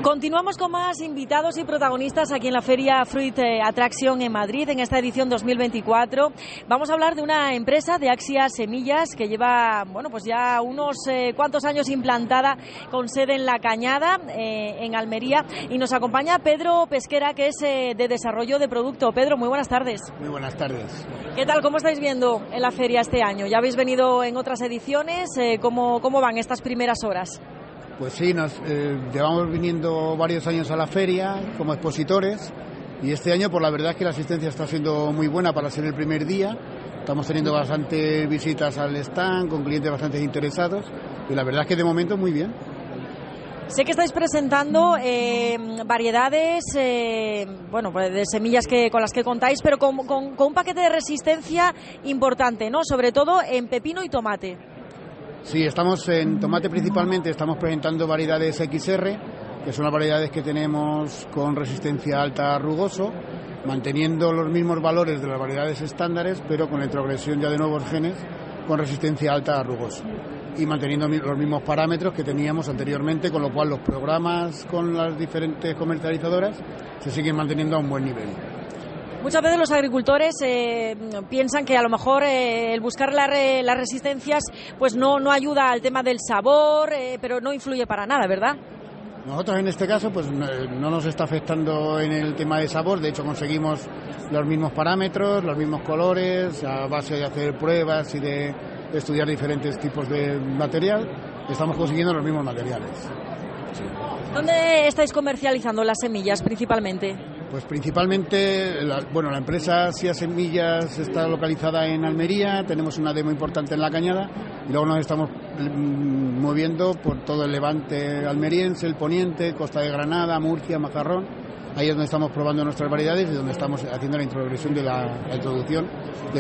Continuamos con más invitados y protagonistas aquí en la Feria Fruit Attraction en Madrid, en esta edición 2024. Vamos a hablar de una empresa de Axia Semillas que lleva, pues ya unos cuantos años implantada con sede en La Cañada, en Almería. Y nos acompaña Pedro Pesquera, que es de desarrollo de producto. Pedro, muy buenas tardes. Muy buenas tardes. ¿Qué tal? ¿Cómo estáis viendo en la feria este año? ¿Ya habéis venido en otras ediciones? ¿Cómo van estas primeras horas? Pues sí, llevamos viniendo varios años a la feria como expositores y este año la verdad es que la asistencia está siendo muy buena para ser el primer día. Estamos teniendo bastantes visitas al stand con clientes bastante interesados y la verdad es que de momento muy bien. Sé que estáis presentando variedades de semillas con las que contáis, pero con un paquete de resistencia importante, ¿no? Sobre todo en pepino y tomate. Sí, estamos en tomate principalmente, estamos presentando variedades XR, que son las variedades que tenemos con resistencia alta a rugoso, manteniendo los mismos valores de las variedades estándares, pero con la introgresión ya de nuevos genes con resistencia alta a rugoso. Y manteniendo los mismos parámetros que teníamos anteriormente, con lo cual los programas con las diferentes comercializadoras se siguen manteniendo a un buen nivel. Muchas veces los agricultores piensan que a lo mejor el buscar las resistencias pues no ayuda al tema del sabor, pero no influye para nada, ¿verdad? Nosotros en este caso pues no nos está afectando en el tema de sabor, de hecho conseguimos los mismos parámetros, los mismos colores, a base de hacer pruebas y de estudiar diferentes tipos de material, estamos consiguiendo los mismos materiales. Sí. ¿Dónde estáis comercializando las semillas principalmente? Pues principalmente, la empresa Axia Semillas está localizada en Almería, tenemos una demo importante en La Cañada y luego nos estamos moviendo por todo el levante almeriense, el poniente, Costa de Granada, Murcia, Mazarrón. Ahí es donde estamos probando nuestras variedades y donde estamos haciendo la introducción de la introducción de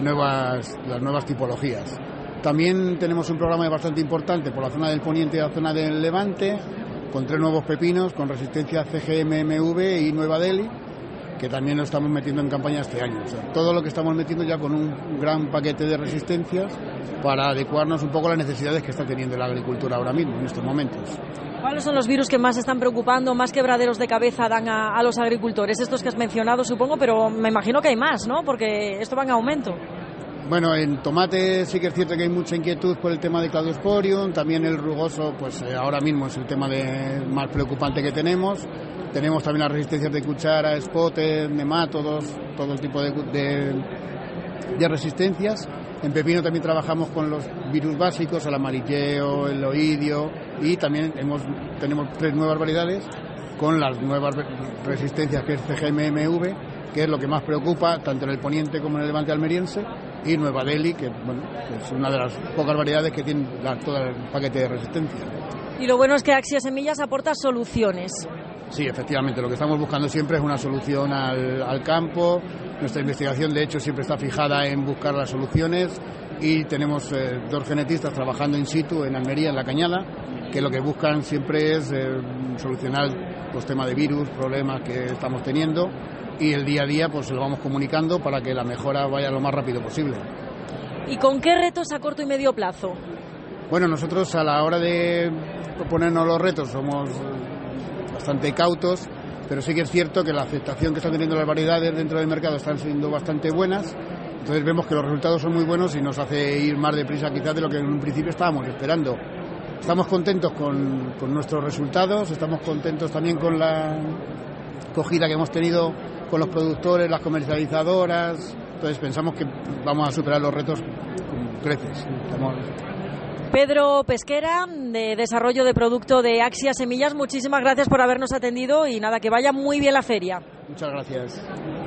las nuevas tipologías. También tenemos un programa bastante importante por la zona del poniente y la zona del levante, con 3 nuevos pepinos con resistencia CGM-MV y Nueva Delhi, que también lo estamos metiendo en campaña este año. O sea, todo lo que estamos metiendo ya con un gran paquete de resistencias para adecuarnos un poco a las necesidades que está teniendo la agricultura ahora mismo, en estos momentos. ¿Cuáles son los virus que más están preocupando, más quebraderos de cabeza dan a los agricultores? Estos que has mencionado, supongo, pero me imagino que hay más, ¿no? Porque esto va en aumento. Bueno, en tomate sí que es cierto que hay mucha inquietud por el tema de Cladosporium, también el rugoso, pues ahora mismo es el tema más preocupante que tenemos. Tenemos también las resistencias de cuchara, spotes, nemátodos, todo el tipo de resistencias. En pepino también trabajamos con los virus básicos, el amarilleo, el oidio, y también tenemos 3 nuevas variedades con las nuevas resistencias que es CGM-MV, que es lo que más preocupa tanto en el poniente como en el levante almeriense, y Nueva Delhi, que es una de las pocas variedades que tiene todo el paquete de resistencia. Y lo bueno es que Axia Semillas aporta soluciones. Sí, efectivamente, lo que estamos buscando siempre es una solución al campo. Nuestra investigación, de hecho, siempre está fijada en buscar las soluciones y tenemos 2 genetistas trabajando in situ en Almería, en La Cañada, que lo que buscan siempre es solucionar los temas de virus, problemas que estamos teniendo, y el día a día pues lo vamos comunicando para que la mejora vaya lo más rápido posible. ¿Y con qué retos a corto y medio plazo? Bueno, nosotros a la hora de proponernos los retos somos bastante cautos, pero sí que es cierto que la aceptación que están teniendo las variedades dentro del mercado están siendo bastante buenas, entonces vemos que los resultados son muy buenos y nos hace ir más deprisa quizás de lo que en un principio estábamos esperando. Estamos contentos con nuestros resultados, estamos contentos también con la acogida que hemos tenido con los productores, las comercializadoras, entonces pensamos que vamos a superar los retos con creces. Pedro Pesquera, de desarrollo de producto de Axia Semillas, muchísimas gracias por habernos atendido y nada, que vaya muy bien la feria. Muchas gracias.